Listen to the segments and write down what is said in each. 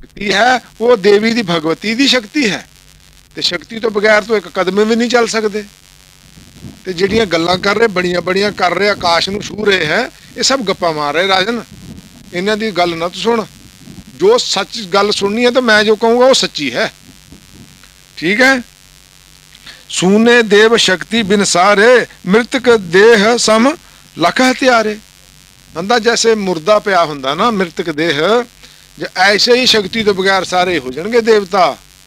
शक्ति है वो देवी दी भगवती दी शक्ति है, ते शक्ति तो बगैर तो एक कदम भी नहीं चल सकते। ते जिहड़ियां गल्लां कर रहे बड़ियां बड़ियां कर रहे आकाश नूं छू रहे हैं, ये सब गप्पा मार रहे राजन। इन्हां दी गल ना तू सुन, जो सच गल सुननी है तो मैं जो कहूँगा वो सच्ची है, ठीक है। सूने देव शक्ति बिन सारे, मृतक देह सम लख हत्यारे। बंदा जैसे मुर्दा पिया हुंदा ना मृतक देह, ऐसे ही शक्ति तो बगैर सारे हो जाएंगे देवता।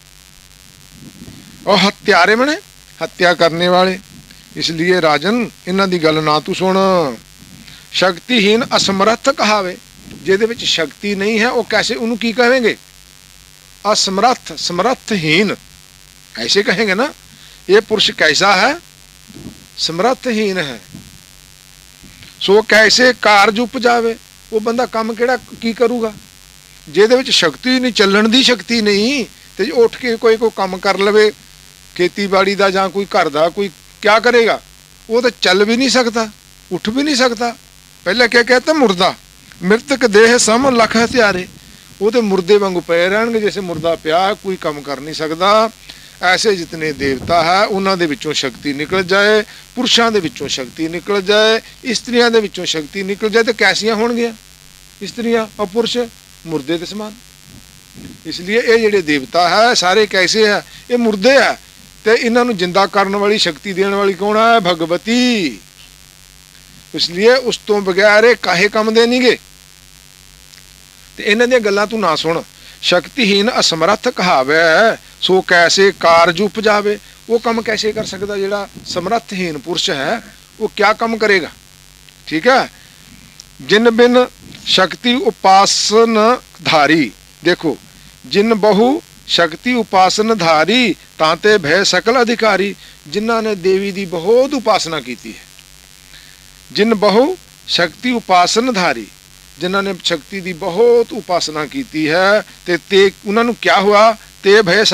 और हत्यारे मने हत्या करने वाले। इसलिए राजन इन्हां दी गल ना तू सुन। शक्तिहीन असमर्थ कहावे, जिहदे विच शक्ति नहीं है वो कैसे उन्होंने की कहेंगे? असमर्थ, समर्थहीन ऐसे कहेंगे ना। ये पुरुष कैसा है? समर्थहीन है। सो कैसे कारज उपजावे, वो बंदा काम केड़ा की करूगा जिहदे विच शक्ति नहीं, चलण दी शक्ति नहीं, ते उठ के कोई काम कर लवे खेतीबाड़ी दा जां कोई घर दा, कोई क्या करेगा? वो तो चल भी नहीं सकता, उठ भी नहीं सकता। पहले क्या कहता? मुर्दा। मृतक देह सम लख हत्यारे, वो तो मुर्दे वांगू पे रहणगे, जैसे मुर्दा पिया कोई काम कर नहीं सकता। ऐसे जितने देवता है उन्हां दे विचों शक्ति निकल जाए, पुरुषां दे विचों शक्ति निकल जाए, स्त्रियां दे विचों शक्ति निकल जाए, तो कैसियां होणगियां स्त्रियां और पुरुष? मुर्दे दे समान। इसलिए ये जिहड़े देवता है सारे कैसे है? ये मुर्दे है। ते इन्हां नूं जिंदा करने वाली शक्ति देने वाली कौन है? भगवती। इसलिए उस तो बगैर ये काहे काम दे नहीं गए। ते इन्हां दी गल्लां तू ना सुन। शक्तिहीन असमर्थ कहावे, सो कैसे कारज उपजावे। वो काम कैसे कर सकता? जिहड़ा समर्थहीन पुरुष है वो क्या काम करेगा? ठीक है। जिन बिन शक्ति उपासन धारी, देखो, जिन बहु शक्ति उपासन धारी, तांते भय सकल अधिकारी। जिन्हां ने देवी दी बहुत उपासना की है, जिन बहु शक्ति उपासन धारी, जिन्हां ने शक्ति दी बहुत उपासना की है, ते उन्हां नूं क्या हुआ? ते भय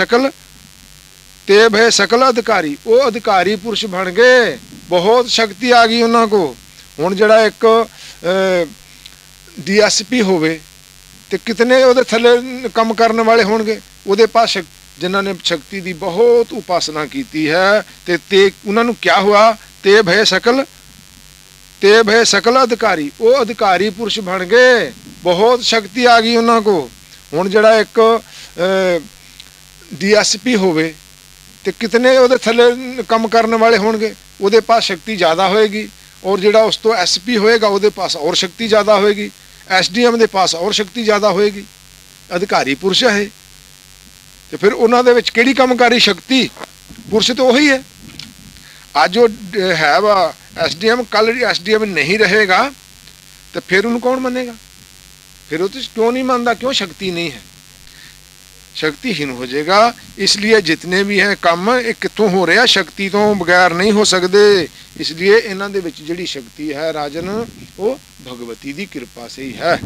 सकल अधिकारी। वो अधिकारी पुरुष बन गए, बहुत शक्ति आ गई उन्हां को। हुण जिहड़ा एक DSP होवे ते कितने उहदे थल्ले काम करने वाले होणगे? उहदे पास जिन्हां ने शक्ति दी बहुत उपासना की है, ते उन्हां नूं क्या हुआ? ते भय सकल अधिकारी। वो अधिकारी पुरुष बन गए, बहुत शक्ति आ गई उन्हां को। हुण जिहड़ा एक DSP होवे ते कितने उहदे थल्ले काम करने वाले होणगे? उहदे पास शक्ति ज़्यादा होएगी, और जिहड़ा उस तो SP होएगा उहदे पास और शक्ति ज़्यादा होएगी, SDM दे पास और शक्ति ज़्यादा होएगी। अधिकारी पुरुष है। तो फिर उन्हां दे विच किहड़ी कामकारी शक्ति? पुरुष तो वही है। आज जो है वा SDM, कल SDM नहीं रहेगा तो फिर उन्हें कौन मानेगा? फिर वो तो क्यों नहीं मानता? क्यों? शक्ति नहीं है, शक्तिहीन हो जाएगा। इसलिए जितने भी हैं काम ये कित्थों हो रहा? शक्ति तो बगैर नहीं हो सकते। इसलिए इन्हां दे विच जिहड़ी शक्ति है राजन, वो भगवती दी कृपा से ही है।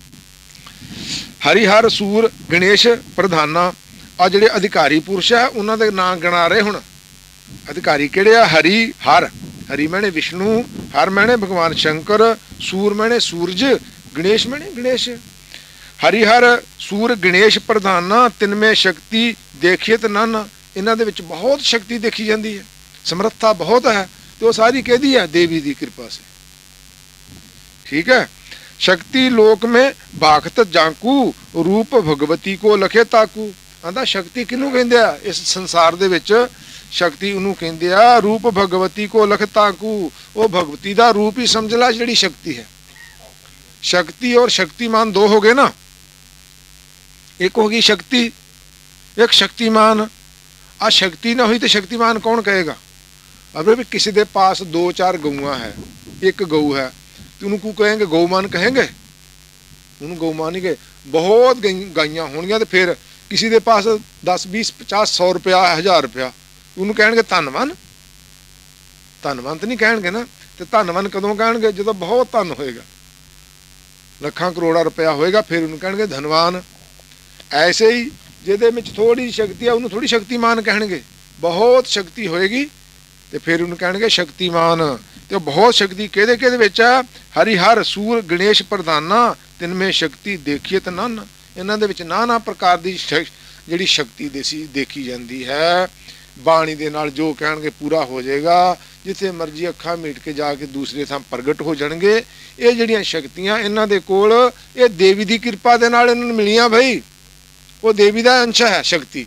हरिहर सूर गणेश प्रधाना, आ जिहड़े अधिकारी पुरुष है उन्हां दे नाम गिना रहे। हुण अधिकारी किहड़े आ? हरि हर, हरि मैंने विष्णु, हर मैंने भगवान शंकर, सूर मैंने सूरज, गणेश मैंने गणेश। हरिहर सूर गणेश प्रधाना, तिनमें शक्ति देखिए तो नाना। इन्हां दे विच बहुत शक्ति देखी जाती है, समर्था बहुत है, तो सारी कहदी है देवी की कृपा से। ठीक है। शक्ति लोक में भागत जाकू, रूप भगवती को लखे ताकू। आंदा शक्ति किनू कहंदे आ? इस संसार दे विच शक्ति उन्होंने कहंदे आ, रूप भगवती को लख ताकू। वो भगवती का रूप ही समझ ला जिहड़ी शक्ति है। शक्ति और शक्तिमान दो हो गए ना, एक होगी शक्ति, एक शक्तिमान। आ शक्ति ना हुई तो शक्तिमान कौन कहेगा? अब भी किसी के पास 2-4 गऊआं है, एक गऊ है, तो उनको कहेंगे गौमान कहेंगे? उन्होंने गौमान ही कहे। बहुत गाइयां होंगियां तो फिर किसी के पास 10, 20, 50, 100 रुपया, 1000 रुपया, उन्होंने कहेंगे धनवान? धनवान तो नहीं कहेंगे ना। तो धनवान कदों कहेंगे? जो बहुत धन होएगा, ਲੱਖਾਂ ਕਰੋੜਾਂ रुपया होएगा, फिर उन्होंने कहेंगे धनवान। ऐसे ही जिहदे विच थोड़ी शक्ति है उन्होंने थोड़ी शक्तिमान कहेंगे। बहुत शक्ति होएगी तो फिर उन्होंने कहेंगे शक्तिमान। तो बहुत शक्ति किहदे विच है? हरिहर सूर गणेश प्रधाना, तिनमें शक्ति देखिए तो नाना। ਇਹਨਾਂ ਦੇ ਵਿੱਚ ਨਾਨਾ ਪ੍ਰਕਾਰ ਦੀ ਜਿਹੜੀ ਸ਼ਕਤੀ ਦੇਖੀ ਜਾਂਦੀ ਹੈ। ਬਾਣੀ ਦੇ ਨਾਲ ਜੋ ਕਹਿਣਗੇ ਪੂਰਾ ਹੋ ਜਾਏਗਾ। ਜਿੱਥੇ ਮਰਜ਼ੀ ਅੱਖਾਂ ਮੀਟ ਕੇ ਜਾ ਕੇ ਦੂਸਰੇ ਥਾਂ ਪ੍ਰਗਟ ਹੋ ਜਾਣਗੇ। ਇਹ ਜਿਹੜੀਆਂ ਸ਼ਕਤੀਆਂ ਇਹਨਾਂ ਦੇ ਕੋਲ ਇਹ ਦੇਵੀ ਦੀ ਕਿਰਪਾ ਦੇ ਨਾਲ ਇਹਨਾਂ ਨੂੰ ਮਿਲੀਆਂ ਭਾਈ। वो देवी का अंश है शक्ति।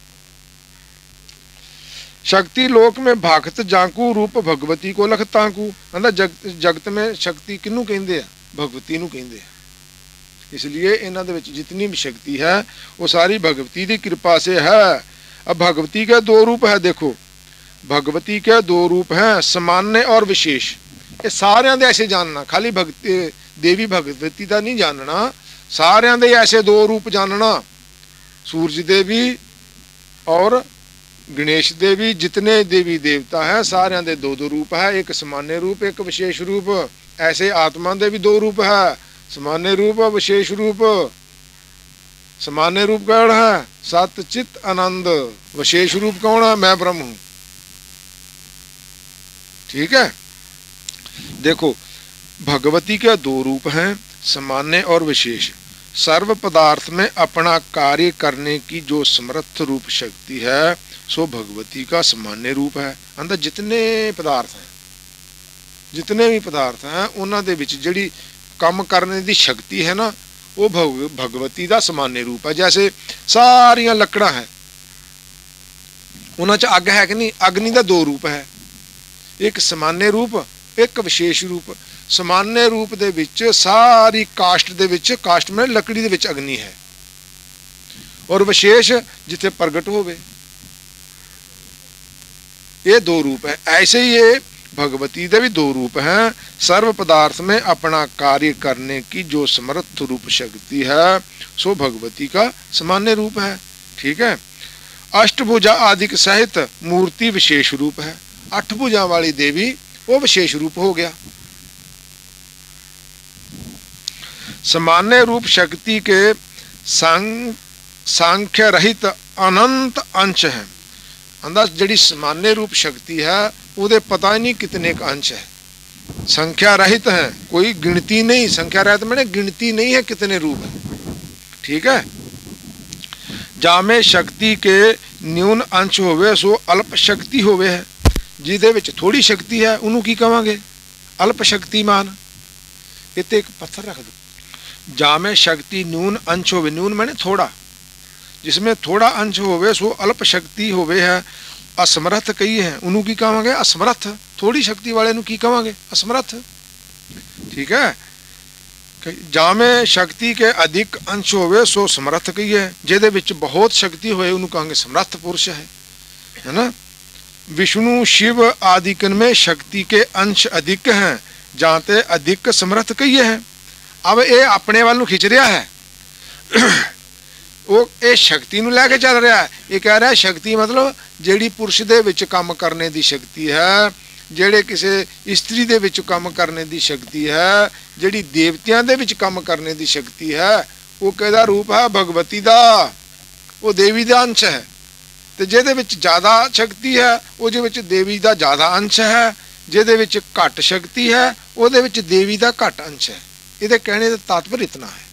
शक्ति लोक में भगत जाकू रूप भगवती को लखताकू। जगत में शक्ति किनू कहते हैं? भगवती नू कहते हैं। इसलिए इन्हां दे विच जितनी भी शक्ति है वो सारी भगवती की कृपा से है। अब भगवती के दो रूप है। देखो भगवती के दो रूप हैं, सामान्य और विशेष। ये सारियां दे ऐसे जानना, खाली भगती देवी भगवती का नहीं जानना, सारियां दे ऐसे दो रूप जानना। सूरज देवी और गणेश देवी, जितने देवी देवता हैं सारियां दे दो दो रूप है। एक सामान्य रूप, एक विशेष रूप। ऐसे आत्मा दे भी दो रूप है, सामान्य रूप विशेष रूप। सामान्य रूप कौन है? सत चित आनंद। विशेष रूप कौन है? मैं ब्रह्म हूं। ठीक है। देखो भगवती के दो रूप हैं, सामान्य और विशेष। सर्व पदार्थ में अपना कार्य करने की जो समर्थ रूप शक्ति है सो भगवती का सामान्य रूप है। अंदर जितने पदार्थ हैं, जितने भी पदार्थ हैं उन्हां दे विच जिहड़ी काम करने की शक्ति है ना वो भगवती का सामान्य रूप है। जैसे सारियां लकड़ां हैं, उन्हां च अग है कि नहीं? अग्नि का दो रूप है, एक सामान्य रूप, एक विशेष रूप। सामान्य रूप दे विच सारी काष्ट दे विच, काष्ट में लकड़ी दे विच अग्नि है, और विशेष जिथे प्रगट होवे। ये दो रूप है। ऐसे ही ये भगवती दे भी दो रूप हैं। सर्व पदार्थ में अपना कार्य करने की जो समर्थ रूप शक्ति है सो भगवती का सामान्य रूप है। ठीक है। अष्टभुजा आदि सहित मूर्ति विशेष रूप है। अठ भुजा वाली देवी वो विशेष रूप हो गया। सामान्य रूप शक्ति के सांख्य रहित अनंत अंश है। अंदर जिहड़ी सामान्य रूप शक्ति है उहदे पता ही नहीं कितने का अंश है, संख्या रहित है, कोई गिनती नहीं। संख्या रहित मैंने गिनती नहीं है कितने रूप है। ठीक है। जामे शक्ति के न्यून अंश होवे सो अल्प शक्ति होवे है। जिहदे विच थोड़ी शक्ति है उन्होंने की कहांगे? अल्प शक्तिमान। इत्ते एक पत्थर रख दो। जामे शक्ति न्यून अंश होवे, न्यून मैंने थोड़ा, जिसमें थोड़ा अंश होवे सो अल्प शक्ति होवे है। असमर्थ कही है उन्हों की कहांगे? असमर्थ। थोड़ी शक्ति वाले नु की कहांगे? असमर्थ। ठीक है। जामे शक्ति के अधिक अंश होवे सो समर्थ कही है। जिहदे विच बहुत शक्ति होए उन्हों कहांगे समर्थ पुरुष है ना। विष्णु शिव आदिकन में शक्ति के अंश अधिक हैं, जाते अधिक समर्थ कही है। अब ये अपने वाल नूं खिंच रहा है वो ये शक्ति नूं लैके चल रहा है। ये कह रहा है शक्ति मतलब जिहड़ी पुरुष दे विच काम करने की शक्ति है, जिहड़े किसी स्त्री दे विच काम करने की शक्ति है, जिहड़ी देवतियां दे विच काम करने की शक्ति है, वो कहदा रूप है भगवती दा, वो देवी दा अंश है। तो जिहदे विच ज़्यादा शक्ति है उहदे विच देवी दा ज़्यादा अंश है, जिहदे विच घट शक्ति है उहदे विच देवी दा घट अंश है। इहदे कहने का तात्पर्य इतना है।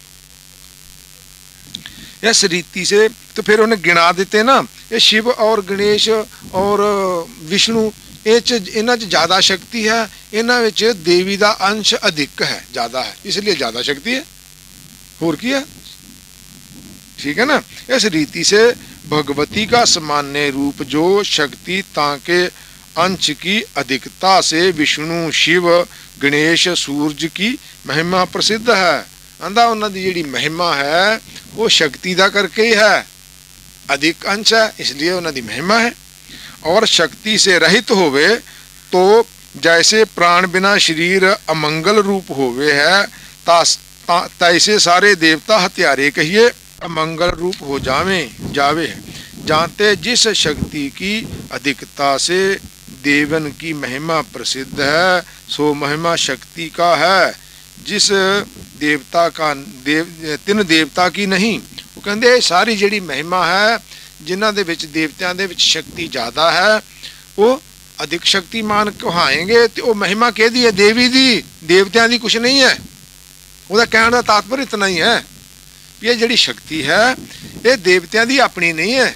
इस रीति से तो फिर उन्हें गिना देते ना, ये शिव और गणेश और विष्णु इन्हां च ज़्यादा शक्ति है, इन्हां विच देवी दा अंश अधिक है, ज़्यादा है, इसलिए ज़्यादा शक्ति है। होर की है? ठीक है ना। इस रीति से भगवती का सामान्य रूप जो शक्ति ताके अंश की अधिकता से विष्णु शिव गणेश सूरज की महिमा प्रसिद्ध है। आंदा उन्हां दी जिहड़ी महिमा है वो शक्ति दा करके ही है, अधिक अंश है इसलिए उन्हां दी महिमा है। और शक्ति से रहित होवे तो जैसे प्राण बिना शरीर अमंगल रूप होवे है तैसे सारे देवता हत्यारे कहिए अमंगल रूप हो जावे। जानते जिस शक्ति की अधिकता से देवन की महिमा प्रसिद्ध है सो महिमा शक्ति का है। जिस देवता का तीन देवता की नहीं। वो कहते सारी जिहड़ी महिमा है जिन्हां दे विच देवतियां दे विच शक्ति ज़्यादा है वो अधिक शक्तिमान कहाएंगे। तो वो महिमा कहदी है देवी दी, देवतियां दी कुछ नहीं है। उसका कहने का तात्पर्य इतना ही है ये जिहड़ी शक्ति है ये देवतियां दी अपनी नहीं है,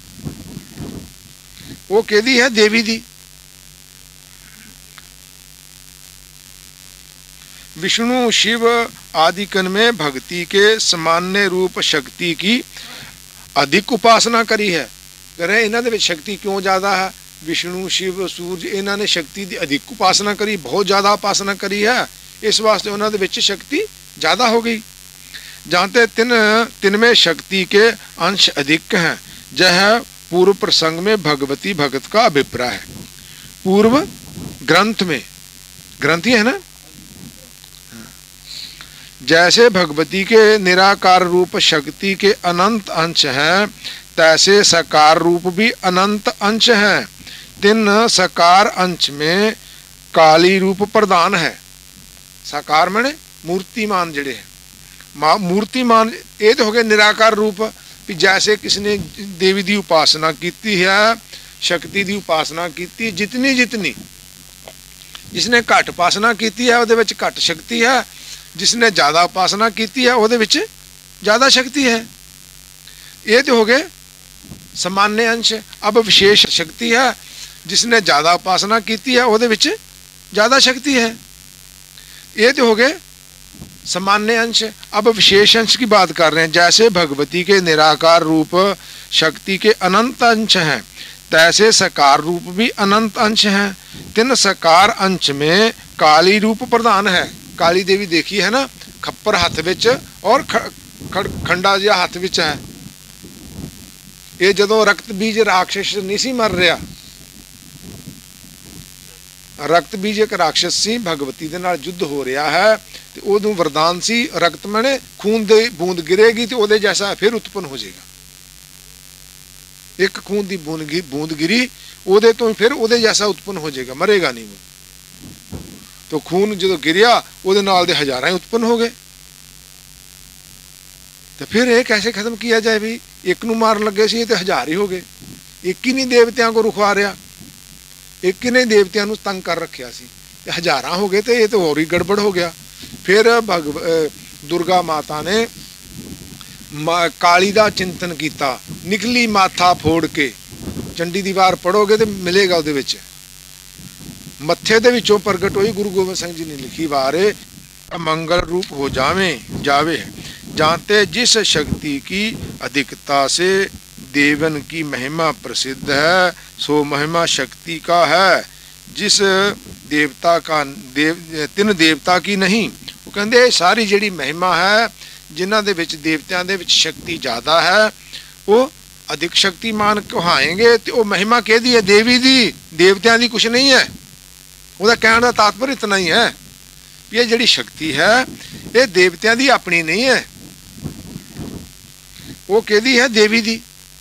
वो किहदी है? देवी दी। विष्णु शिव आदिकन में भक्ति के सामान्य रूप शक्ति की अधिक उपासना करी है। करें इन्हां दे विच शक्ति क्यों ज़्यादा है? विष्णु शिव सूरज इन्हां ने शक्ति की अधिक उपासना करी, बहुत ज़्यादा उपासना करी है, इस वास्ते उन्हां दे विच शक्ति ज़्यादा हो गई। जानते तिन में शक्ति के अंश अधिक हैं, यह पूर्व प्रसंग में भगवती भगत का अभिप्राय है। पूर्व ग्रंथ में, ग्रंथ ही है ना, जैसे भगवती के निराकार रूप शक्ति के अनंत अंश हैं, तैसे साकार रूप भी अनंत अंश हैं। तिन साकार अंश में काली रूप प्रधान है। साकार माने मूर्तिमान जिहड़े है, मूर्तिमान ये तो हो गए निराकार रूप। भी जैसे किसने देवी की उपासना की है, शक्ति की उपासना की, जितनी जितनी जिसने घट उपासना की है उहदे विच घट शक्ति है, जिसने ज़्यादा उपासना की है उहदे विच ज़्यादा शक्ति है। ये तो हो गए सामान्य अंश। अब विशेष शक्ति है, जिसने ज़्यादा उपासना की है उहदे विच ज़्यादा शक्ति है। ये तो हो गए सामान्य अंश। अब विशेष अंश की बात कर रहे हैं। जैसे भगवती के निराकार रूप शक्ति के अनंत अंश हैं, तैसे साकार रूप भी अनंत अंश हैं। तिन साकार अंश में काली रूप प्रधान है। काली देवी देखी है ना, खप्पर हाथ विच और खंडा जिहा हाथ विच है। ये जदों रक्त बीज राक्षस नहीं सी मर रहा, रक्त बीज एक राक्षस सी, भगवती दे नाल युद्ध हो रहा है, ते उदों वरदान सी रक्त माने खून दे बूंद गिरेगी तो उहदे जैसा फिर उत्पन्न हो जाएगा। एक खून की बूंद गिरी, उहदे तो फिर उहदे जैसा उत्पन्न हो जाएगा, मरेगा नहीं वो। तो खून जो गिरिया उहदे नाल दे हजारां उत्पन्न हो गए। तो फिर ये कैसे खत्म किया जाए? भी एक नूं मारन लगे सी तो हजार ही हो गए। एक ही नहीं देवतियां को रुखवा रहा, एक ही ने देवतियां नूं तंग कर रखिया सी, ते हजारां हो गए। तो ये तो होर ही गड़बड़ हो गया। फिर दुर्गा माता ने काली दा चिंतन किया, निकली माथा फोड़ के। चंडी दी वार पढ़ोगे तो मिलेगा उहदे विच, मत्थे दे विचों प्रगट हुई। गुरु गोबिंद सिंह जी ने लिखी वारे, अमंगल रूप हो जावे। जानते जिस शक्ति की अधिकता से देवन की महिमा प्रसिद्ध है, सो महिमा शक्ति का है। जिस देवता का तिन देवता की नहीं। वो कहते सारी जिहड़ी महिमा है, जिन्हां दे विच देवतियां दे विच शक्ति ज़्यादा है, वो अधिक शक्तिमान कहाएंगे। तो वो महिमा कहदी है? देवी दी, देवतियां दी कुछ नहीं है। ਉਹਦਾ कहने का तात्पर्य इतना ही है, ये जिहड़ी शक्ति है ये देवतियां दी अपनी नहीं है, वो कहदी है? देवी दी।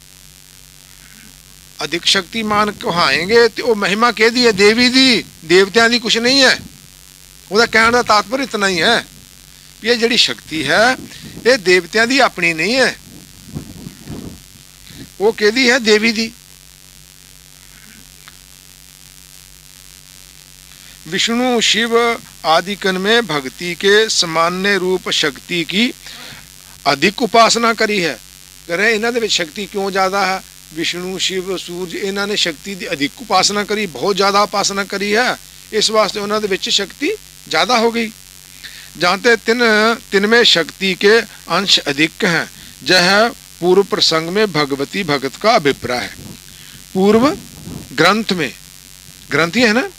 अधिक शक्तिमान कहाएंगे तो वो महिमा कहदी है? देवी दी, देवतियां दी कुछ नहीं है। ਉਹਦਾ कहने का तात्पर्य इतना ही है, ये जिहड़ी शक्ति है ये देवतियां दी अपनी नहीं है, वो कहदी है? देवी दी। विष्णु शिव आदिकन में भक्ति के सामान्य रूप शक्ति की अधिक उपासना करी है। करें इन्हां दे विच शक्ति क्यों ज़्यादा है? विष्णु शिव सूरज इन्हां ने शक्ति की अधिक उपासना करी, बहुत ज़्यादा उपासना करी है, इस वास्ते उन्हां दे विच शक्ति ज़्यादा हो गई। जानते तिन में शक्ति के अंश अधिक हैं, यह पूर्व प्रसंग में भगवती भगत का अभिप्राय है। पूर्व ग्रंथ में, ग्रंथ ही है ना,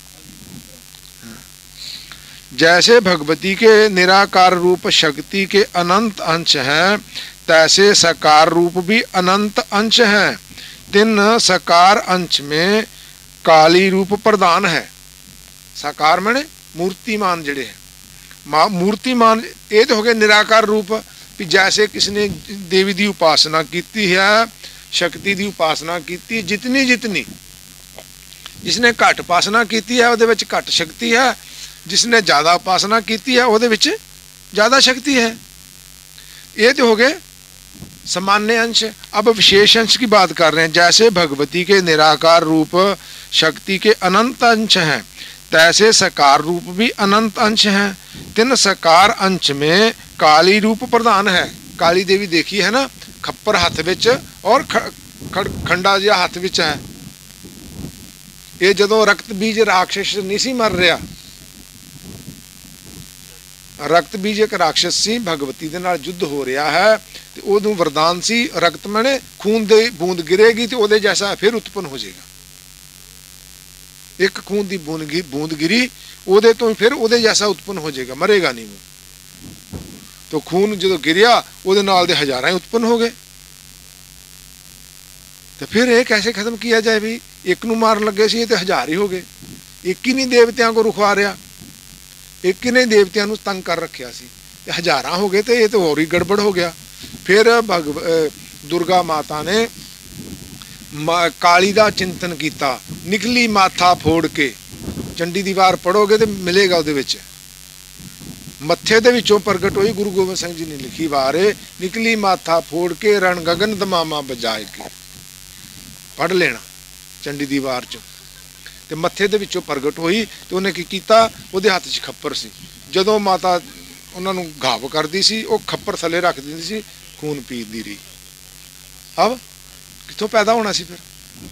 जैसे भगवती के निराकार रूप शक्ति के अनंत अंश हैं, तैसे साकार रूप भी अनंत अंश हैं। तिन साकार अंश में काली रूप प्रधान है। साकार माने मूर्तिमान जिहड़े है, मूर्तिमान ये तो हो गए निराकार रूप। भी जैसे किसने देवी की उपासना की है, शक्ति की उपासना की, जितनी जितनी जिसने घट उपासना की है उहदे विच घट शक्ति है, जिसने ज़्यादा उपासना की है उहदे विच ज़्यादा शक्ति है। ये तो हो गए सामान्य अंश। अब विशेष अंश की बात कर रहे हैं। जैसे भगवती के निराकार रूप शक्ति के अनंत अंश हैं, तैसे साकार रूप भी अनंत अंश हैं। तिन साकार अंश में काली रूप प्रधान है। काली देवी देखी है ना, खप्पर हथ विच और खंडा जिहा हथ विच है। ये जदों रक्त बीज राक्षस नहीं सी मर रहा, रक्त बीज एक राक्षस सी, भगवती दे नाल युद्ध हो रहा है, ते उदों वरदान सी रक्त मैंने खून दे बूंद गिरेगी तो उहदे जैसा फिर उत्पन्न हो जाएगा। एक खून की बूंद गिरी उहदे तो फिर उहदे जैसा उत्पन्न हो जाएगा, मरेगा नहीं वो। तो खून जो गिरिया उहदे नाल दे हजारां ही उत्पन्न हो गए। तो फिर ये कैसे खत्म किया जाए भी, एक नूं मारन लगे सी ते हजार ही हो गए। एक ही नहीं देवतियां को रुखवा रहा, एक ही ने देवतियां नूं तंग कर रखिया सी, ते हजारां हो गए। तो ये तो होर ही गड़बड़ हो गया। फिर दुर्गा माता ने काली दा चिंतन किया, निकली माथा फोड़ के, चंडी दी वार पढ़ोगे तो मिलेगा उहदे विच, मत्थे दे विचों प्रगट हुई। गुरु गोबिंद सिंह जी ने लिखी वार, निकली माथा फोड़ के रण गगन दमामा बजाए के, पढ़ लेना चंडी दी वार चो। ते मत्थे दे विचों प्रगट हुई तो उन्हें की कीता, उहदे हत्थ च खप्पर सी। जदों माता उन्हां नूं घाव करदी सी, वो खप्पर थले रख दिंदी सी, खून पींदी रही। अब कितों पैदा होना सी फिर?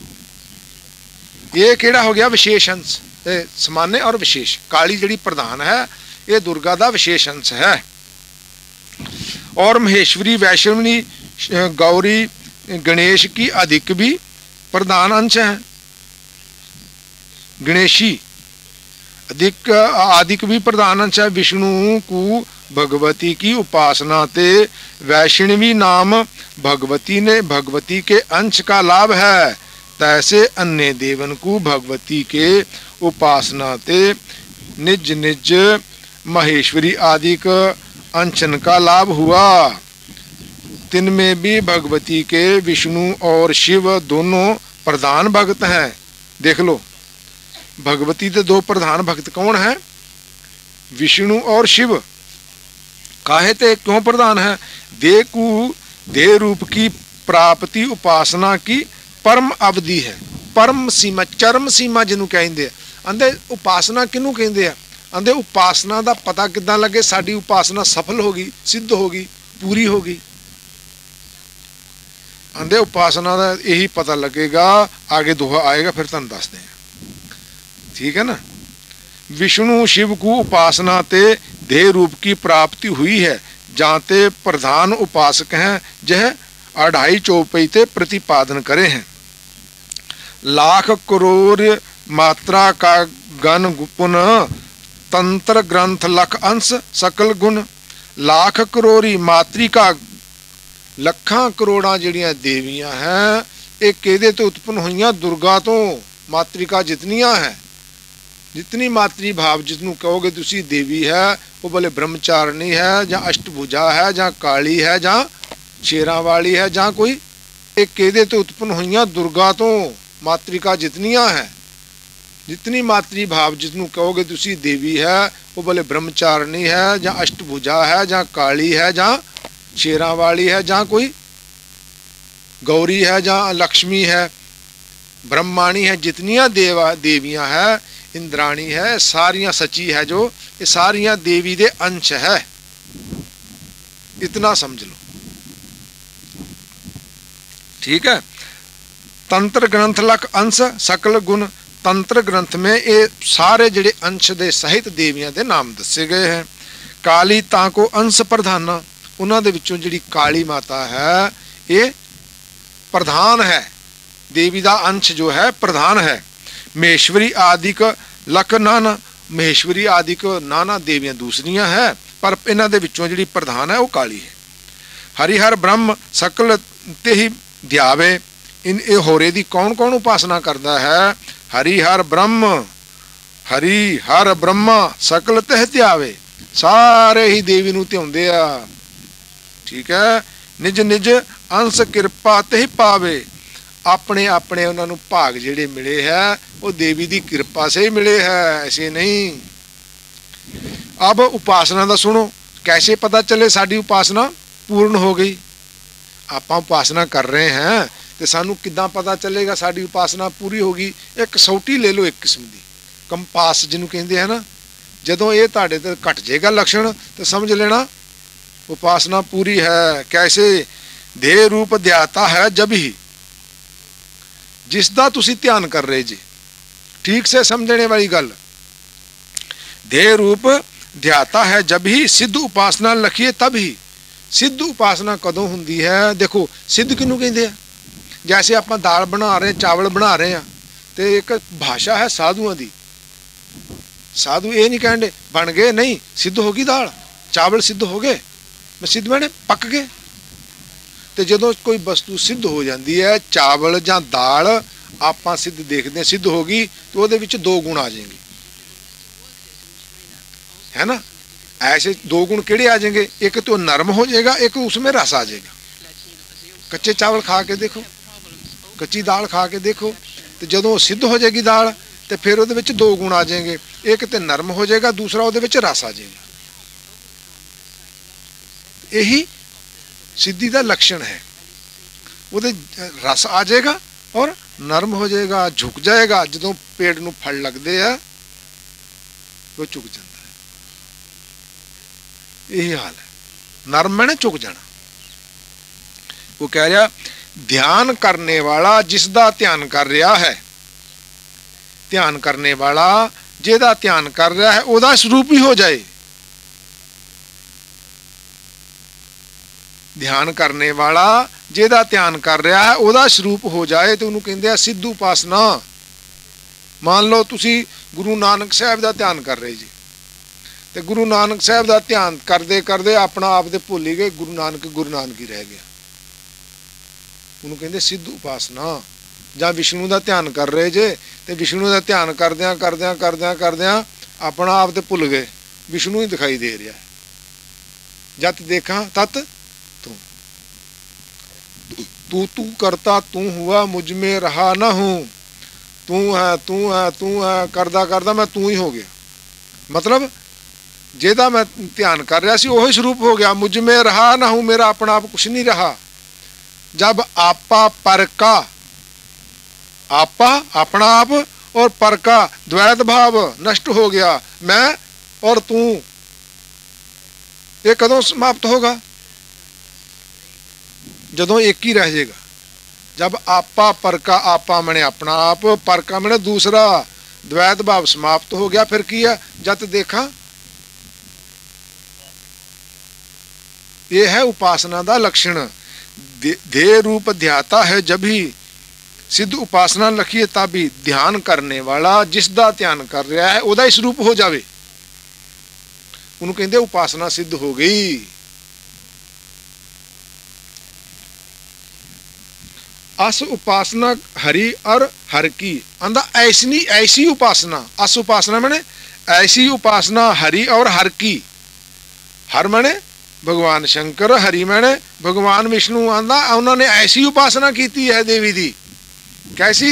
ये केड़ा हो गया विशेष अंश, सामान्य और विशेष। काली जिहड़ी प्रधान है ये दुर्गा दा विशेष अंश है। और महेश्वरी, वैष्णवी, गौरी, गणेश की अधिक भी प्रधान अंश है। गणेशी अधिक आदिक भी प्रधान अंश है। विष्णु को भगवती की उपासना ते वैष्णवी नाम भगवती के अंश का लाभ है, तैसे अन्य देवन को भगवती के उपासना ते निज निज महेश्वरी आदिक अंशन का लाभ हुआ। तिनमें भी भगवती के विष्णु और शिव दोनों प्रधान भक्त हैं। देख लो, भगवती के दो प्रधान भक्त कौन है? विष्णु और शिव। काहे ते क्यों प्रधान है? देह रूप की प्राप्ति उपासना की परम अवधि है। परम सीमा, चरम सीमा जिन्हों कहते आंदे। उपासना किनू कहते हैं? आंदे उपासना का पता किद्दां लगे साडी उपासना सफल होगी, सिद्ध होगी, पूरी होगी। आंदे उपासना का यही पता लगेगा, आगे दोहा आएगा फिर तुहानूं दसदे हैं, ठीक है ना। विष्णु शिव को उपासना ते देह रूप की प्राप्ति हुई है, जाते प्रधान उपासक हैं, जह 2.5 चौपाई ते प्रतिपादन करे हैं। लाख करोड़ मात्रा का गण गुण, तंत्र ग्रंथ लख अंश सकल गुण। लाख करोड़ी मातृका, लखां करोड़ां जिहड़ियां देवियां हैं, ये किहदे तो उत्पन्न हुई? दुर्गा तो। मातृका जितनियां है, जितनी मातृ भाव जिसनों कहोगे तुसी देवी है, वो भले ब्रह्मचारिणी है, ਜਾਂ अष्टभुजा है, ਜਾਂ काली है, ਜਾਂ शेरां वाली है, ਜਾਂ कोई एक केदे तो उत्पन्न हुई? दुर्गा तो। मातृका जितनियां है, जितनी मातृ भाव जिसनों कहोगे तुसी देवी है, वो भले ब्रह्मचारिणी है, ਜਾਂ अष्टभुजा है, ਜਾਂ काली है, ਜਾਂ शेरां वाली है, ਜਾਂ कोई गौरी है, ਜਾਂ लक्ष्मी है, ब्रह्माणी है, जितनियां देवियां है, इंद्राणी है, सारियां सची है, जो ये सारियां देवी दे अंश है। इतना समझ लो, ठीक है। तंत्र ग्रंथ लख अंश सकल गुण। तंत्र ग्रंथ में ये सारे जिहड़े अंश दे सहित देवियां दे नाम दसे गए हैं। काली ताको अंश प्रधाना, उन्हां दे विचों जिहड़ी काली माता है ये प्रधान है, देवी दा अंश जो है प्रधान है। महेश्वरी आदिक लख नाना, महेश्वरी आदिक नाना देवियां दूसरियां है, पर इन्हां दे विचों जिहड़ी प्रधान है वो काली है। हरिहर ब्रह्म सकल ते ही ध्यावे, इन ए होरे दी कौन कौन उपासना करता है? हरिहर ब्रह्म, हरिहर ब्रह्मा सकल ते ध्यावे, सारे ही देवी नूं ध्याउंदे आ, ठीक है। निज निज अंश किरपा ते ही पावे, अपने अपने उन्होंने भाग जिहड़े मिले है वो देवी की कृपा से ही मिले है, ऐसे नहीं। अब उपासना का सुनो, कैसे पता चले साड़ी उपासना पूर्ण हो गई? आप उपासना कर रहे हैं तो सानू किद्दां पता चलेगा साड़ी उपासना पूरी होगी? एक कसौटी ले लो, एक किस्म की कंपास जिन्हों कहते हैं ना, जदों ये तुहाडे ते घट जाएगा लक्षण तो समझ लेना उपासना पूरी है। कैसे? देह रूप ध्याता है जब ही, जिसदा तुसी ध्यान कर रहे जी। ठीक से समझने वाली गल। देह रूप ध्याता है जब ही, सिद्ध उपासना लखीए तब ही। सिद्ध उपासना कदों हुंदी है? देखो सिद्ध किनू कहंदे आ? जैसे आप दाल बना रहे, चावल बना रहे हैं, तो एक भाषा है साधुओं की। साधु ये नहीं कहते बन गए, नहीं, सिद्ध होगी दाल, चावल सिद्ध हो गए, मैं सिद्ध मैंने पक गए। तो जो कोई वस्तु सिद्ध हो जाती है, चावल या दाल आप सिद्ध देखते हैं सिद्ध होगी, तो वो दो गुण आ जाएंगे, है ना। ऐसे दो गुण केड़े आ जाएंगे? एक तो नरम हो जाएगा, एक उसमें रस आ जाएगा। कच्चे चावल खा के देखो, कच्ची दाल खा के देखो, तो जो सिद्ध हो जाएगी दाल, तो फिर वो दो गुण आ जाएंगे, एक तो नरम हो जाएगा, दूसरा वो रस आ जाएगा। यही सिद्धि का लक्षण है। वो रस आ जाएगा और नरम हो जाएगा, झुक जाएगा। जो पेड़ नूं फल लगते हैं वो झुक जाता है। यही हाल है। नरम मैंने झुक जाना। वो कह रहा ध्यान करने वाला जिसदा ध्यान कर रहा है, ध्यान करने वाला जेदा ध्यान कर रहा है ओदा स्वरूप ही हो जाए। ध्यान करने वाला जेदा ध्यान कर रहा है ओदा स्वरूप हो जाए, तो उन्होंने कहते हैं सिद्ध उपासना। मान लो तुसी गुरु नानक साहब का ध्यान कर रहे जी, तो गुरु नानक साहब का ध्यान करते करते अपना आप तो भुल ही गए, गुरु नानक ही रह गया। उन्होंने कहते सिद्ध उपासना। ਜਾਂ विष्णु का ध्यान कर रहे जे, तो विष्णु का ध्यान करद्या करद्या करद्या करद्या अपना आप तो भुल गए, विष्णु ही दिखाई दे रहा है। जत देखा तत तू, तू तू करता तू हुआ, मुझ में रहा न हूं। तू है तू है तू है करदा करदा मैं तू ही हो गया। मतलब जेदा मैं ध्यान कर रहा सी वही स्वरूप हो गया, मुझ में रहा ना हूं, मेरा अपना आप कुछ नहीं रहा। जब आपा पर का, आपा अपना आप और पर का द्वैत भाव नष्ट हो गया, मैं और तू, ये कदों समाप्त होगा? जदों एक ही रह जाएगा। जब आपा पर का, आपा मने अपना आप, पर का मने दूसरा, द्वैत भाव समाप्त हो गया। फिर की है? जत देखा। ये है उपासना का लक्षण। देह रूप ध्याता है जब ही, सिद्ध उपासना लखीए तभी। ध्यान करने वाला जिसदा ध्यान कर रहा है ओदा इस रूप हो जावे, उन्होंने कहते उपासना सिद्ध हो गई। अस उपासना हरि और हर की, आंदा ऐसी उपासना। अस उपासना मैंने ऐसी उपासना हरि और हर की। हर मैंने भगवान शंकर, हरि मैंने भगवान विष्णु। आंदा उन्होंने ऐसी उपासना की है देवी दी। कैसी?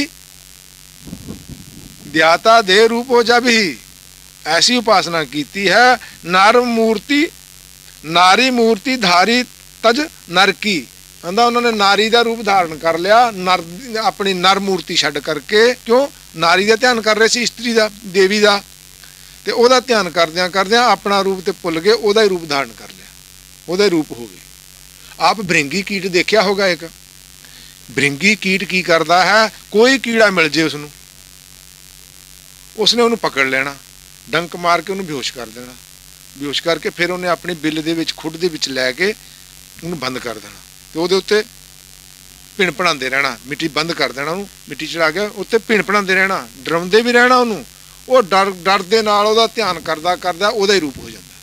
ध्याता देह रूप हो जब ही, ऐसी उपासना की है। नर मूर्ति, नारी मूर्ति धारी तज नर की। आंदा उन्होंने नारी का रूप धारण कर लिया, नर अपनी नर मूर्ति छड़ करके। क्यों? नारी का ध्यान कर रहे सी, स्त्री का, देवी का, ते ओदा ध्यान करद्या करद्या अपना रूप ते भुल गए, ओदा ही रूप धारण कर लिया, ओदा ही रूप हो गए। आप भृंगी कीट देखा होगा। एक भृंगी कीट की करता है, कोई कीड़ा मिल जाए उसने उन्हें पकड़ लेना, डंक मार के उन्हें बेहोश कर देना। बेहोश करके फिर उन्हें अपनी बिल दे विच, खुड दे विच लैके उन्हें बंद कर देना, तो वो उत्ते भिण भणांदे रहना। मिट्टी बंद कर देना, उन्होंने मिट्टी चढ़ा के उत्ते भिण भणांदे रहना, डराउंदे भी रहना उन्होंने। वो डर दे नाल उहदा ध्यान करदा करदा उहदा ही रूप हो जाता।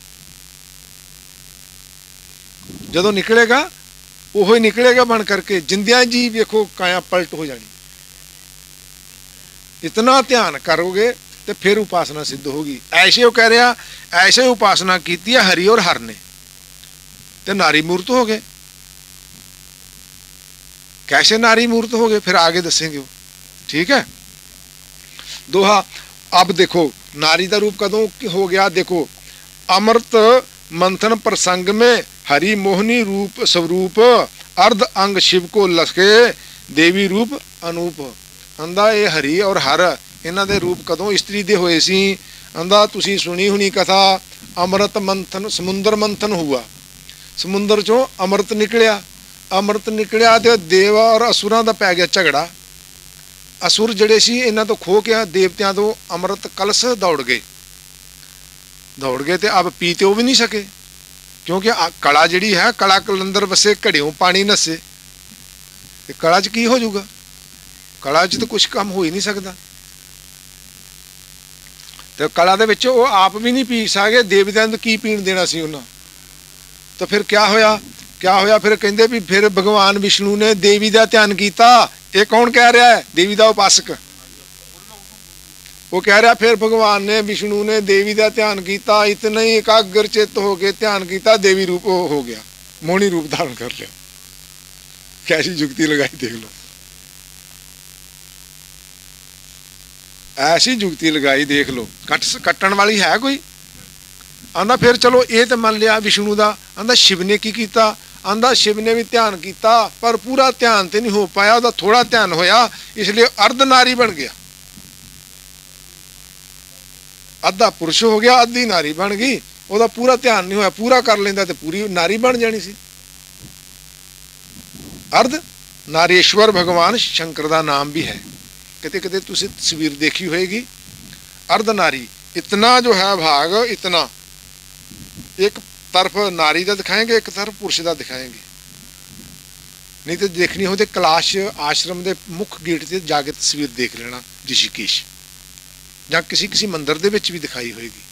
जदों निकलेगा वो ही निकलेगा बन करके। जिंदियां जी देखो काया पलट हो जानी। इतना ध्यान करोगे तो फिर उपासना सिद्ध होगी। ऐसे वो कह रहा, ऐसे उपासना की है हरि और हर ने, तो नारी मूर्त हो गए। कैसे नारी मूर्त हो गए फिर आगे दसेंगे वो, ठीक है। दोहा अब देखो नारी का रूप कदों हो गया? देखो अमृत मंथन प्रसंग में हरि मोहनी रूप स्वरूप, अर्ध अंग शिव को लसके देवी रूप अनूप। आंदा ये हरि और हर इन्हां दे रूप कदों स्त्री दे होए सी। आंदा तुसी सुनी हुनी कथा, अमृत मंथन, समुंदर मंथन हुआ। ਸਮੁੰਦਰ ਚੋਂ ਅੰਮ੍ਰਿਤ ਨਿਕਲਿਆ। ਅੰਮ੍ਰਿਤ ਨਿਕਲਿਆ ਤੇ ਦੇਵ ਔਰ ਅਸੁਰਾਂ ਦਾ ਪੈ ਗਿਆ ਝਗੜਾ। ਅਸੁਰ ਜਿਹੜੇ ਸੀ ਇਹਨਾਂ ਤੋਂ ਖੋ ਕੇ ਦੇਵਤਿਆਂ ਤੋਂ ਅੰਮ੍ਰਿਤ ਕਲਸ਼ ਦੌੜ ਗਏ ਤੇ ਅਬ ਪੀ ਤੇ ਉਹ ਵੀ ਨਹੀਂ ਸਕੇ, ਕਿਉਂਕਿ ਕਲਾ ਜਿਹੜੀ ਹੈ, ਕਲਾ ਕਲੰਦਰ ਵਸੇ ਘੜਿਓਂ ਪਾਣੀ ਨਸੇ। ਤੇ ਕਲਾ 'ਚ ਕੀ ਹੋ ਜਾਊਗਾ? ਕਲਾ 'ਚ ਤਾਂ ਕੁਛ ਕੰਮ ਹੋ ਹੀ ਨਹੀਂ ਸਕਦਾ। ਤੇ ਕਲਾ ਦੇ ਵਿੱਚ ਉਹ ਆਪ ਵੀ ਨਹੀਂ ਪੀ ਸਕੇ, ਦੇਵਤਿਆਂ ਨੂੰ ਕੀ ਪੀਣ ਦੇਣਾ ਸੀ ਉਹਨਾਂ। ਤਾਂ ਫਿਰ ਕਿਆ ਹੋਇਆ? ਫਿਰ ਕਹਿੰਦੇ ਵੀ ਫਿਰ ਭਗਵਾਨ ਵਿਸ਼ਨੂੰ ਨੇ ਦੇਵੀ ਦਾ ਧਿਆਨ ਕੀਤਾ। ਇਹ ਕੌਣ ਕਹਿ ਰਿਹਾ ਹੈ? ਦੇਵੀ ਦਾ ਉਪਾਸਕ। ਉਹ ਕਹਿ ਰਿਹਾ ਫਿਰ ਭਗਵਾਨ ਨੇ ਵਿਸ਼ਨੂੰ ਨੇ ਦੇਵੀ ਦਾ ਧਿਆਨ ਕੀਤਾ, ਇਤਨਾ ਹੀ ਇਕਾਗਰ ਚਿੱਤ ਹੋ ਕੇ ਧਿਆਨ ਕੀਤਾ, ਦੇਵੀ ਰੂਪ ਹੋ ਗਿਆ, ਮੋਹਣੀ ਰੂਪ ਧਾਰਨ ਕਰ ਲਿਆ। कैसी जुगती लगाई देख लो, ऐसी जुगती लगाई देख लो। कट्टण वाली है कोई? आंदा फिर चलो ये तो मान लिया विष्णु का। आंदा शिव ने की कीता? आंदा शिव ने भी ध्यान किया पर पूरा ध्यान तो नहीं हो पाया, उसका थोड़ा ध्यान होया, इसलिए अर्धनारी बन गया। अद्धा पुरुष हो गया, अद्धी नारी बन गई। ਉਹਦਾ पूरा ध्यान नहीं होया, पूरा कर लेंदा तो पूरी नारी बन जानी सी। अर्ध नारेश्वर भगवान शंकर का नाम भी है। किते किते तुसी तस्वीर देखी होएगी। अर्ध नारी इतना जो है भाग, इतना एक तरफ नारी का दिखाएंगे, एक तरफ पुरुष का दिखाएंगे। नहीं तो देखनी हो तो कैलाश आश्रम के मुख गेट से जाके तस्वीर देख लेना, ऋषिकेश या किसी मंदिर दे विच भी दिखाई होएगी।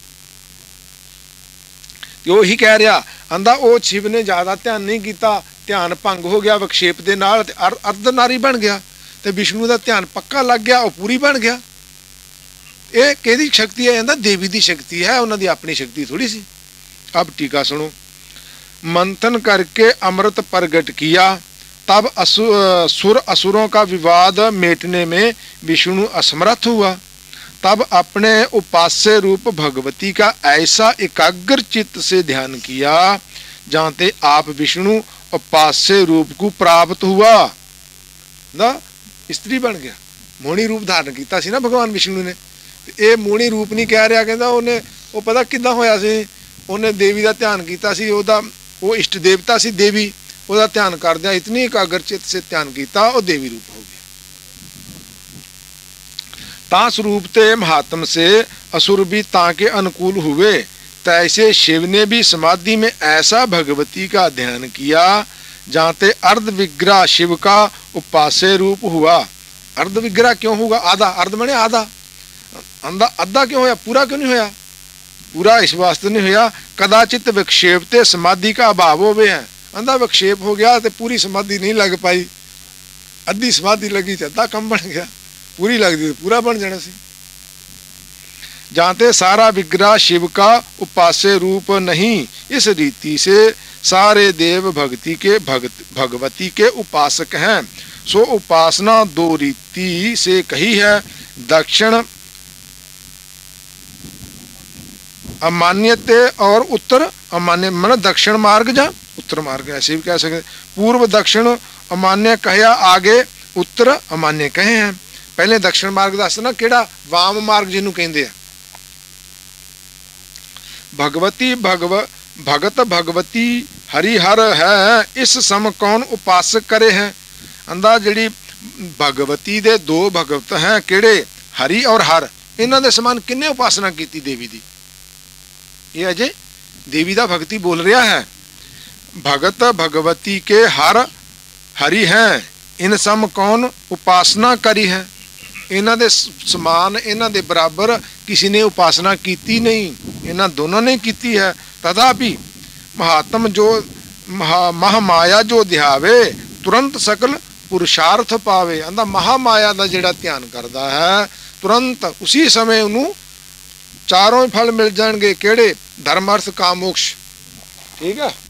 तो ही कह रहा आंदा वो शिव ने ज्यादा ध्यान नहीं किया, ध्यान भंग हो गया विक्षेप के नाल, अर्ध नारी बन गया। तो विष्णु का ध्यान पक्का लग गया, वो पूरी बन गया। ये किहदी शक्ति है? कहता देवी की शक्ति है, उन्होंने अपनी शक्ति थोड़ी सी। अब टीका सुनो। मंथन करके अमृत प्रगट किया, तब सुर असुरों का विवाद मेटने में विष्णु असमर्थ हुआ। तब अपने उपास्य रूप भगवती का ऐसा एकाग्र चित्त से ध्यान किया जानते आप विष्णु उपास्य रूप को प्राप्त हुआ। ना स्त्री बन गया, मोहनी रूप धारण किया सी ना भगवान विष्णु ने। ये मोहनी रूप नहीं कह रहा, कहता उन्हें वो पता किदा होया सी, उन्हें देवी का ध्यान किया सी, वो इष्ट देवता सी देवी, उसका ध्यान करदिया इतनी एकाग्र चित्त से ध्यान किया, वो देवी रूप हो गया। ता स्वरूप ते महात्म से असुर भी ता के अनुकूल हुए, तैसे शिव ने भी समाधि में ऐसा भगवती का ध्यान किया जाते अर्ध विग्रह शिव का उपास्य रूप हुआ। अर्ध विग्रह क्यों होगा? आधा, अर्ध बने आधा, आधा क्यों होया? पूरा क्यों नहीं होया? पूरा इस वास्ते नहीं होया कदाचित विक्षेप ते समाधि का अभाव हो गया। आंदा विक्षेप हो गया तो पूरी समाधि नहीं लग पाई, अद्धी समाधि लगी तो अद्धा कम बन गया, पूरी लगती तो पूरा बन जाना सी। जानते सारा विग्रह शिव का उपास्य रूप नहीं, इस रीति से सारे देव भक्ति के भगवती के उपासक हैं। सो उपासना दो रीति से कही है, दक्षिण अमान्यते और उत्तर अमान्य, मतलब दक्षिण मार्ग या उत्तर मार्ग ऐसे भी कह सकते। पूर्व दक्षिण अमान्य कहा, आगे उत्तर अमान्य कहे हैं। पहले दक्षिण मार्ग दसना केड़ा? वाम मार्ग जिन्हों कहते हैं। भगवती भगत भगवती हरिहर है, इस सम कौन उपासक करे हैं। अंदा जिहड़ी भगवती दे दो भगवत हैं, केड़े? हरि और हर। इन्हां दे समान किन्ने उपासना की देवी दी? ये अजे देवी दा भगती बोल रहा है। भगत भगवती के हर हरि हैं, इन सम कौन उपासना करी है। इन्हां दे समान, इन्हां दे बराबर किसी ने उपासना की नहीं, इन्हां दोनों ने की है। तथापि महात्म जो महामाया जो ध्यावे तुरंत सकल पुरुषार्थ पावे। आंदा महामाया का जिहड़ा ध्यान करता है तुरंत उसी समय उन्होंने चारों ही फल मिल जाएंगे। केड़े? धर्म अर्थ काम मोक्ष। ठीक है।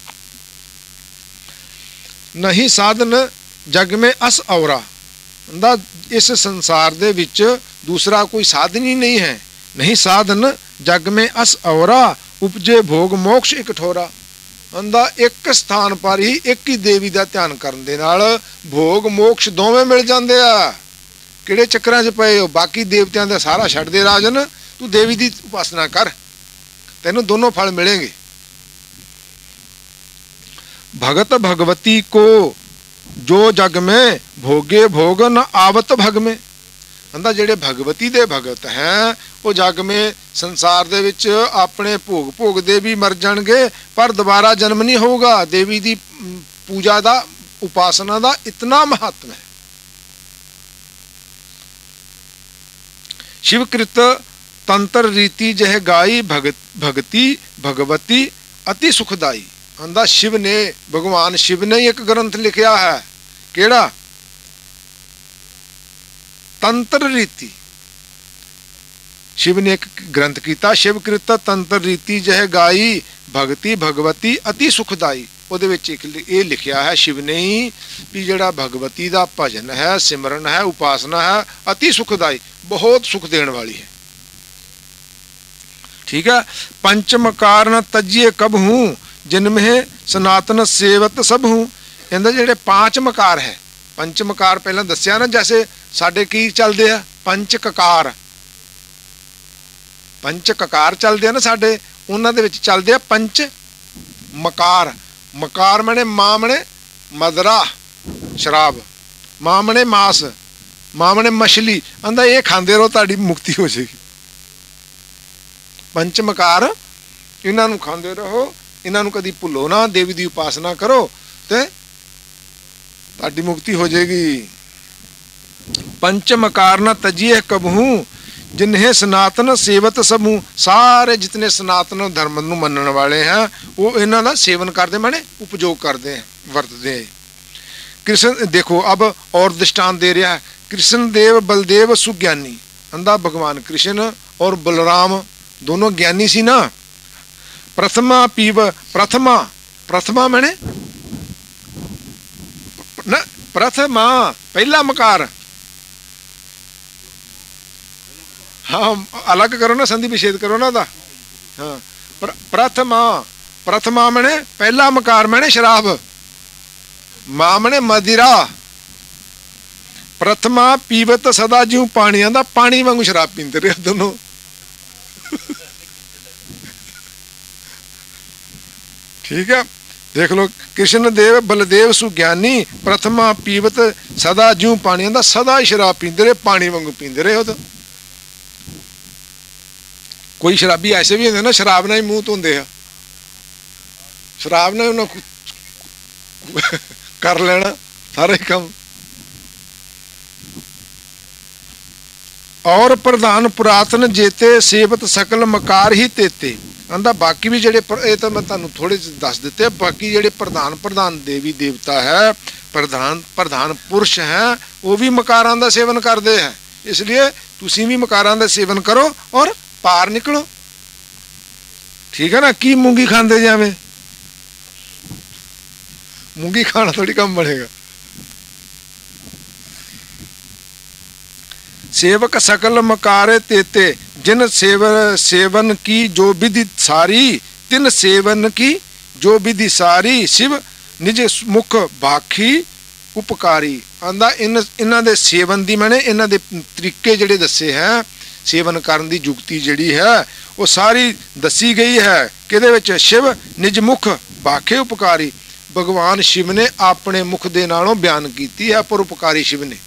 नहीं साधन जग में अस औरा। आंदा इस संसार दे विच दूसरा कोई साधन ही नहीं है। नहीं साधन जग में अस औरा, उपजे भोग मोक्ष एक ठोरा। आंदा एक स्थान पर ही एक ही देवी का ध्यान करने दे नाल भोग मोक्ष दोवें मिल जाते आ। किहड़े चक्रां च पए हो? बाकी देवतियां दा सारा छड्ड दे राजन, तू देवी की उपासना कर, तेनों दोनों फल मिलेंगे। भगत भगवती को जो जग में भोगे भोग न आवत भग में। ਕਹਿੰਦਾ ਜਿਹੜੇ ਭਗਵਤੀ ਦੇ ਭਗਤ ਹੈ ਉਹ ਜਗ ਮੇ ਸੰਸਾਰ ਦੇ ਵਿੱਚ ਆਪਣੇ ਭੋਗ ਭੋਗਦੇ ਵੀ ਮਰ ਜਾਣਗੇ ਪਰ ਦੁਬਾਰਾ ਜਨਮ ਨਹੀਂ ਹੋਊਗਾ। ਦੇਵੀ ਦੀ ਪੂਜਾ ਦਾ ਉਪਾਸਨਾ ਦਾ ਇਤਨਾ ਮਹੱਤਵ ਹੈ। शिवकृत तंत्र रीति जह गाई भगति भगवती अति सुखदाई। कहता शिव ने भगवान शिव ने एक ग्रंथ लिखा है केड़ा तंत्र रीति। शिव ने एक ग्रंथ किया शिवकृत तंत्र रीति जह गाई भगति भगवती अति सुखदाई। ਉਹਦੇ ਵਿੱਚ ਇਹ ਲਿਖਿਆ ਹੈ शिव ने ही भी ਜਿਹੜਾ भगवती ਦਾ ਭਜਨ है सिमरन है उपासना है अति सुखदाई बहुत सुख देने वाली है। ठीक है। पंचमकार न तजिए कब हूँ जिनमें सनातन सेवत सब हूँ। कहते ਜਿਹੜੇ पांच मकार है पंचमकार पहला दसिया ना जैसे साडे की चलते हैं पंच ककार चलते हैं ना साडे उन्हां दे विच चलते हैं पंच मकार। मकार मने मां मने मदरा शराब मां मने मांस मां मने मछली। आंदा ये खांदे रहो ताड़ी मुक्ति हो जाएगी। पंच मकार इन्हां नूं खांदे रहो इन्हां नूं कदी भुल्लो ना देवी दी उपासना करो ते ताड़ी मुक्ति हो जाएगी। पंच मकार न तजिए कबहू जिन्हें सनातन सेवत समूह। सारे जितने सनातन धर्म नूं मनण वाले हैं वो इन्हां दा सेवन करते माने उपयोग करते हैं वरतते हैं। कृष्ण देखो अब और दृष्टांत दे रहा है कृष्ण देव बलदेव सुज्ञानी। अंदा भगवान कृष्ण और बलराम दोनों ज्ञानी सी ना। प्रथमा पीव प्रथमा माने न प्रथमा पहला मकार। हाँ अलग करो ना संधि विच्छेद करो ना दा। हाँ प्रथमा मने पहला मकार मने शराब मां मने मदिरा। प्रथमा पीवत सदा ज्यों पानी आंदा पानी वांगू शराब पींदे रहे दोनों। ठीक है देख लो कृष्ण देव बलदेव सुज्ञानी प्रथमा पीवत सदा ज्यों पानी आंदा सदा ही शराब पींदे रहे पानी वांगू पींदे रहे हो। तो कोई शराबी ऐसे भी होंगे ना शराब ना ही मुंह धोंदे हैं शराब ने उन्हें कर लेना सारे काम। और प्रधान पुरातन जेते सेवत सकल मकार ही तेते। आंदा बाकी भी जेडे ये तो मैं तुहानू थोड़े दस दिते बाकी जेडे प्रधान देवी देवता है प्रधान पुरुष हैं वो भी मकारां दा सेवन करते हैं। इसलिए तुसीं भी मकारां दा सेवन करो और पार निकलो। ठीक है ना। की मूंगी खाते जावे मूंगी खाना थोड़ी कम बनेगा। सेवक सकल मकारे तेते जिन सेवन की जो विधि सारी तिन सेवन की जो विधि सारी शिव निज मुख भाखी उपकारी। आंदा इन्हां दे सेवन दी मैंने इन्हां दे तरीके जिहड़े दसे हैं सेवन करन दी जुगती जिहड़ी है वो सारी दसी गई है किहदे विच शिव निज मुख भाखे उपकारी। भगवान शिव ने अपने मुख दे नालों बयान कीती है परोपकारी शिव ने।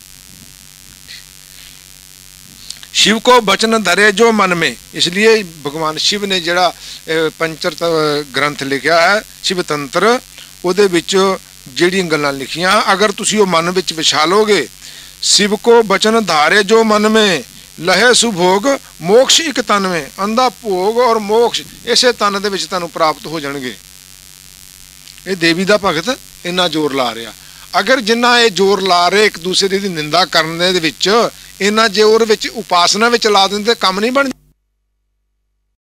शिव को बचन धरे जो मन में। इसलिए भगवान शिव ने जिहड़ा पंचर ग्रंथ लिखा है शिव तंत्र उहदे विच जिहड़ियां गल्लां लिखियां अगर तुसीं ओह मन विच विछा लोगे। शिव को बचन धारे जो मन में लहे सुभोग मोक्ष एक तन में। अंधा भोग और मोक्ष इसे तन दे विच तुहानूं प्राप्त हो जाणगे। ये देवी दा भगत इन्ना जोर ला रहा। अगर जिन्ना ये जोर ला रहे एक दूसरे की निंदा करने दे विच इन्ना जोर विच उपासना विच ला देंदे काम नहीं बन